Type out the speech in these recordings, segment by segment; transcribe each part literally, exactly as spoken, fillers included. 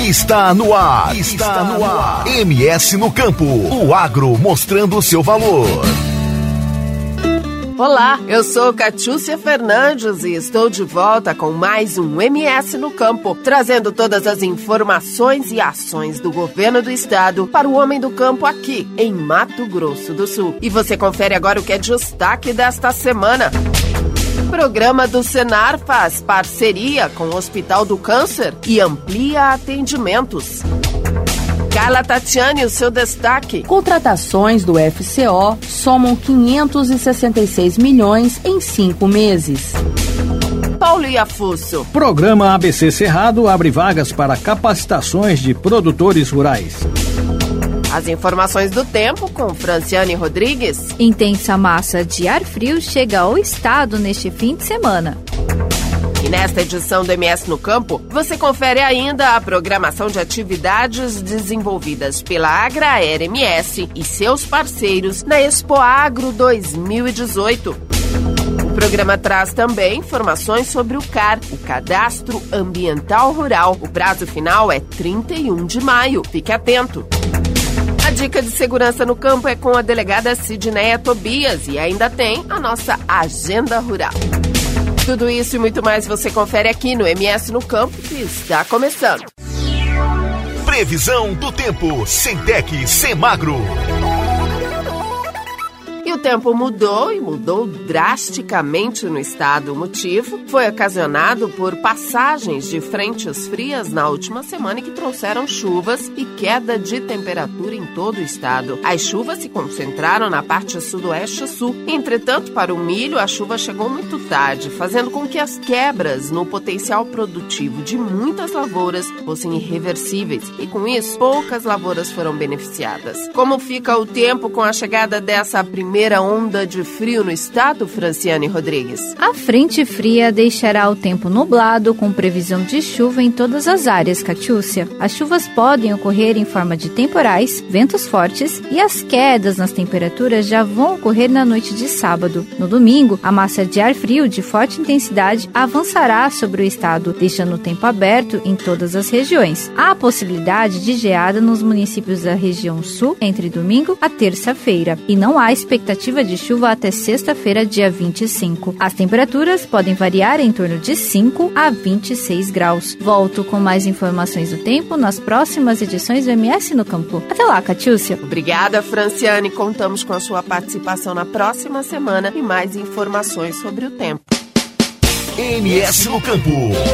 Está no ar, está no ar. M S no Campo, o agro mostrando o seu valor. Olá, eu sou Catiúcia Fernandes e estou de volta com mais um M S no Campo, trazendo todas as informações e ações do governo do estado para o homem do campo aqui, em Mato Grosso do Sul. E você confere agora o que é destaque desta semana. O programa do Senar faz parceria com o Hospital do Câncer e amplia atendimentos. Carla Tatiane, o seu destaque. Contratações do F C O somam quinhentos e sessenta e seis milhões em cinco meses. Paulo Iafusso. Programa A B C Cerrado abre vagas para capacitações de produtores rurais. As informações do tempo com Franciane Rodrigues. Intensa massa de ar frio chega ao estado neste fim de semana. E nesta edição do M S no Campo, você confere ainda a programação de atividades desenvolvidas pela Agraera M S e seus parceiros na Expo Agro dois mil e dezoito. O programa traz também informações sobre o C A R, o Cadastro Ambiental Rural. O prazo final é trinta e um de maio. Fique atento. A dica de segurança no campo é com a delegada Sidneia Tobias e ainda tem a nossa Agenda Rural. Tudo isso e muito mais você confere aqui no M S no Campo, que está começando. Previsão do tempo, Semtec Semagro. E o tempo mudou e mudou drasticamente no estado. O motivo foi ocasionado por passagens de frentes frias na última semana que trouxeram chuvas e queda de temperatura em todo o estado. As chuvas se concentraram na parte sudoeste-sul. Entretanto, para o milho, a chuva chegou muito tarde, fazendo com que as quebras no potencial produtivo de muitas lavouras fossem irreversíveis. E com isso, poucas lavouras foram beneficiadas. Como fica o tempo com a chegada dessa primeira primeira onda de frio no estado, Franciane Rodrigues? A frente fria deixará o tempo nublado, com previsão de chuva em todas as áreas, Catiúcia. As chuvas podem ocorrer em forma de temporais, ventos fortes e as quedas nas temperaturas já vão ocorrer na noite de sábado. No domingo, a massa de ar frio de forte intensidade avançará sobre o estado, deixando o tempo aberto em todas as regiões. Há a possibilidade de geada nos municípios da região sul entre domingo a terça-feira e não há expectativa de chuva até sexta-feira, dia vinte e cinco. As temperaturas podem variar em torno de cinco a vinte e seis graus. Volto com mais informações do tempo nas próximas edições do M S no Campo. Até lá, Catiúcia. Obrigada, Franciane. Contamos com a sua participação na próxima semana e mais informações sobre o tempo. M S no Campo.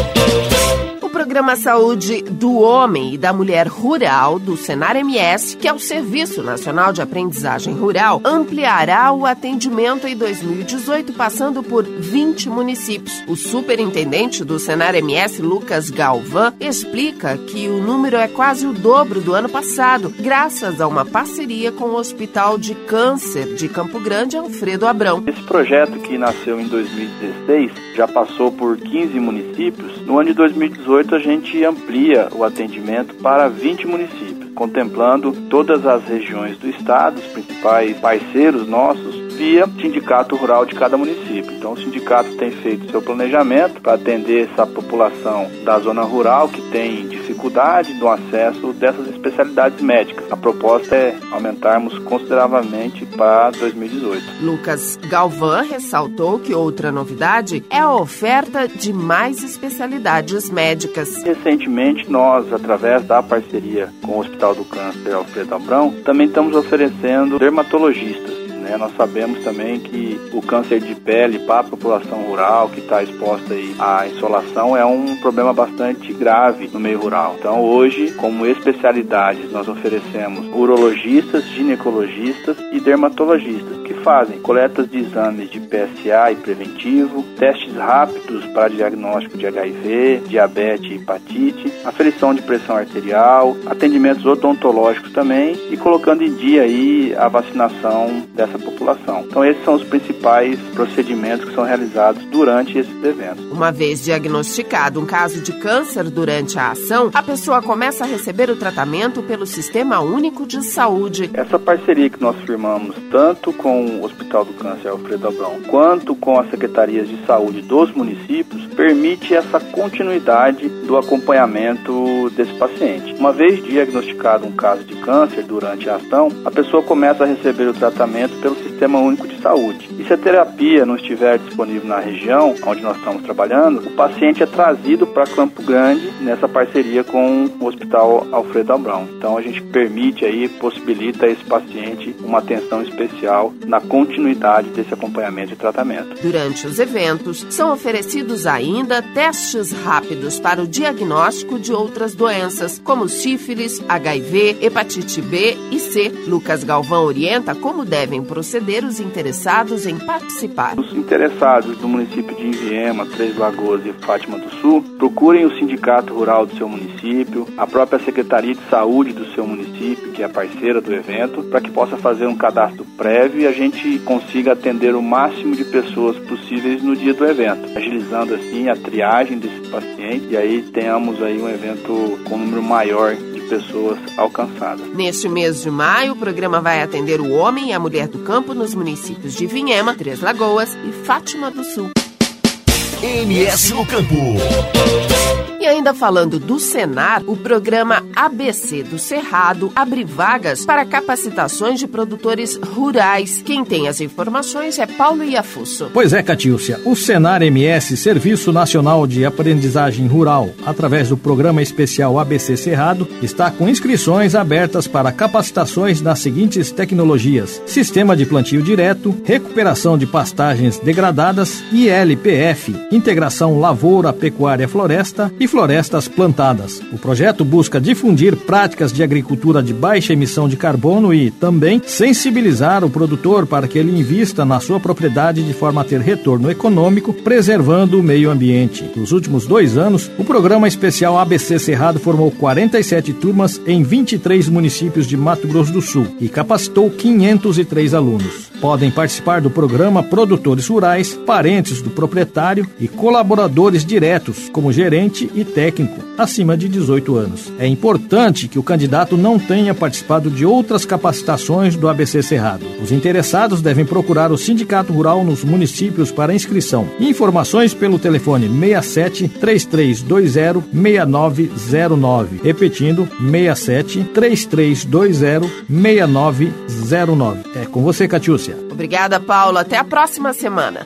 O Programa Saúde do Homem e da Mulher Rural do Senar M S, que é o Serviço Nacional de Aprendizagem Rural, ampliará o atendimento em dois mil e dezoito, passando por vinte municípios. O superintendente do Senar M S, Lucas Galvão, explica que o número é quase o dobro do ano passado, graças a uma parceria com o Hospital de Câncer de Campo Grande, Alfredo Abrão. Esse projeto, que nasceu em dois mil e dezesseis, já passou por quinze municípios. No ano de dois mil e dezoito, a gente amplia o atendimento para vinte municípios, contemplando todas as regiões do estado, os principais parceiros nossos, via sindicato rural de cada município. Então o sindicato tem feito seu planejamento para atender essa população da zona rural que tem dificuldade no acesso dessas especialidades médicas. A proposta é aumentarmos consideravelmente para dois mil e dezoito. Lucas Galvão ressaltou que outra novidade é a oferta de mais especialidades médicas. Recentemente, nós, através da parceria com o Hospital do Câncer Alfredo Abrão, também estamos oferecendo dermatologistas. Nós sabemos também que o câncer de pele para a população rural que está exposta aí à insolação é um problema bastante grave no meio rural. Então hoje, como especialidades, nós oferecemos urologistas, ginecologistas e dermatologistas, que fazem coletas de exames de P S A e preventivo, testes rápidos para diagnóstico de H I V, diabetes e hepatite, aferição de pressão arterial, atendimentos odontológicos também e colocando em dia aí a vacinação dessa população. Então esses são os principais procedimentos que são realizados durante esses eventos. Uma vez diagnosticado um caso de câncer durante a ação, a pessoa começa a receber o tratamento pelo Sistema Único de Saúde. Essa parceria que nós firmamos tanto com o Hospital do Câncer Alfredo Abrão quanto com as secretarias de saúde dos municípios permite essa continuidade do acompanhamento desse paciente. Uma vez diagnosticado um caso de câncer durante a ação, a pessoa começa a receber o tratamento pelo Sistema Único de Saúde. E se a terapia não estiver disponível na região onde nós estamos trabalhando, o paciente é trazido para Campo Grande nessa parceria com o Hospital Alfredo Abrão. Então a gente permite aí, possibilita a esse paciente uma atenção especial na continuidade desse acompanhamento e tratamento. Durante os eventos, são oferecidos ainda testes rápidos para o diagnóstico de outras doenças, como sífilis, H I V, hepatite B e C. Lucas Galvão orienta como devem proceder os interessados em participar. Os interessados do município de Enviema, Três Lagoas e Fátima do Sul, procurem o sindicato rural do seu município, a própria Secretaria de Saúde do seu município, que é parceira do evento, para que possa fazer um cadastro prévio e a gente consiga atender o máximo de pessoas possíveis no dia do evento, agilizando assim a triagem desses pacientes e aí tenhamos aí um evento com um número maior de pessoas alcançadas. Neste mês de maio, o programa vai atender o homem e a mulher do campo nos municípios de Vinhema, Três Lagoas e Fátima do Sul. M S no Campo. E ainda falando do Senar, o programa A B C do Cerrado abre vagas para capacitações de produtores rurais. Quem tem as informações é Paulo Iafusso. Pois é, Catiúcia, o Senar M S, Serviço Nacional de Aprendizagem Rural, através do programa especial A B C Cerrado, está com inscrições abertas para capacitações nas seguintes tecnologias: Sistema de Plantio Direto, Recuperação de Pastagens Degradadas, I L P F, Integração Lavoura, Pecuária, Floresta e Florestas Plantadas. O projeto busca difundir práticas de agricultura de baixa emissão de carbono e, também, sensibilizar o produtor para que ele invista na sua propriedade de forma a ter retorno econômico, preservando o meio ambiente. Nos últimos dois anos, o programa especial A B C Cerrado formou quarenta e sete turmas em vinte e três municípios de Mato Grosso do Sul e capacitou quinhentos e três alunos. Podem participar do programa produtores rurais, parentes do proprietário e colaboradores diretos, como gerente e técnico, acima de dezoito anos. É importante que o candidato não tenha participado de outras capacitações do A B C Cerrado. Os interessados devem procurar o Sindicato Rural nos municípios para inscrição. Informações pelo telefone seis sete, três três dois zero, seis nove zero nove. Repetindo, seis sete, três três dois zero, seis nove zero nove. É com você, Catiúcia. Obrigada, Paulo. Até a próxima semana.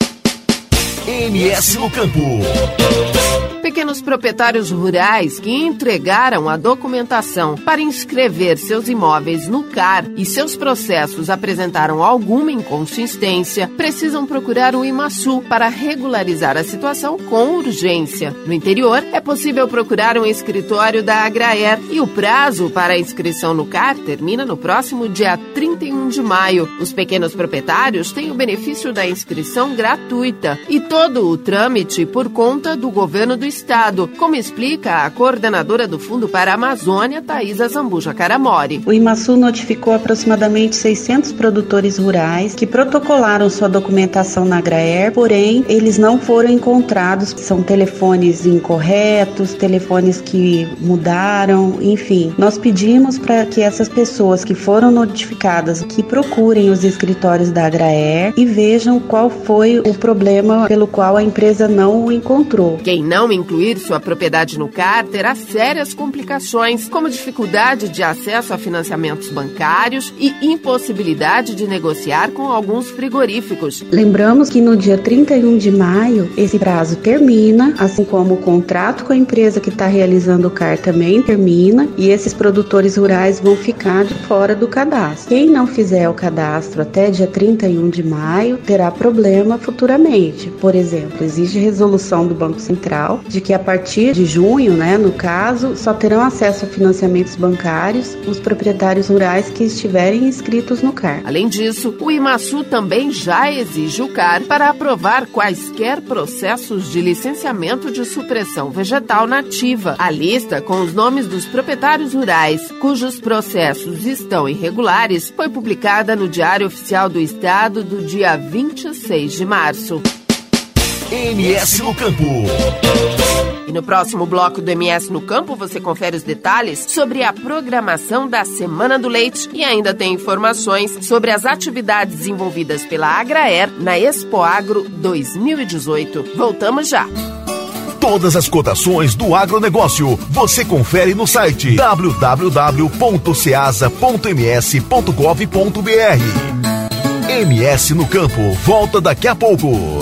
M S no Campo. Pequenos proprietários rurais que entregaram a documentação para inscrever seus imóveis no C A R e seus processos apresentaram alguma inconsistência, precisam procurar o IMASU para regularizar a situação com urgência. No interior, é possível procurar um escritório da Agraer e o prazo para a inscrição no C A R termina no próximo dia trinta e um de maio. Os pequenos proprietários têm o benefício da inscrição gratuita e todo o trâmite por conta do governo do Estado, como explica a coordenadora do Fundo para a Amazônia, Thaisa Zambuja Caramori. O IMASU notificou aproximadamente seiscentos produtores rurais que protocolaram sua documentação na Agraer, porém, eles não foram encontrados. São telefones incorretos, telefones que mudaram, enfim. Nós pedimos para que essas pessoas que foram notificadas que procurem os escritórios da Agraer e vejam qual foi o problema pelo qual a empresa não o encontrou. Quem não incluir sua propriedade no C A R terá sérias complicações, como dificuldade de acesso a financiamentos bancários e impossibilidade de negociar com alguns frigoríficos. Lembramos que no dia trinta e um de maio, esse prazo termina, assim como o contrato com a empresa que está realizando o C A R também termina, e esses produtores rurais vão ficar de fora do cadastro. Quem não fizer o cadastro até dia trinta e um de maio terá problema futuramente. Por exemplo, existe resolução do Banco Central de que a partir de junho, né, no caso, só terão acesso a financiamentos bancários os proprietários rurais que estiverem inscritos no C A R. Além disso, o IMASU também já exige o C A R para aprovar quaisquer processos de licenciamento de supressão vegetal nativa. A lista com os nomes dos proprietários rurais cujos processos estão irregulares foi publicada no Diário Oficial do Estado do dia vinte e seis de março. M S no Campo. E no próximo bloco do M S no Campo você confere os detalhes sobre a programação da Semana do Leite e ainda tem informações sobre as atividades desenvolvidas pela Agraer na Expo Agro dois mil e dezoito. Voltamos já. Todas as cotações do agronegócio você confere no site w w w ponto ceasa ponto m s ponto gov ponto b r. M S no Campo volta daqui a pouco.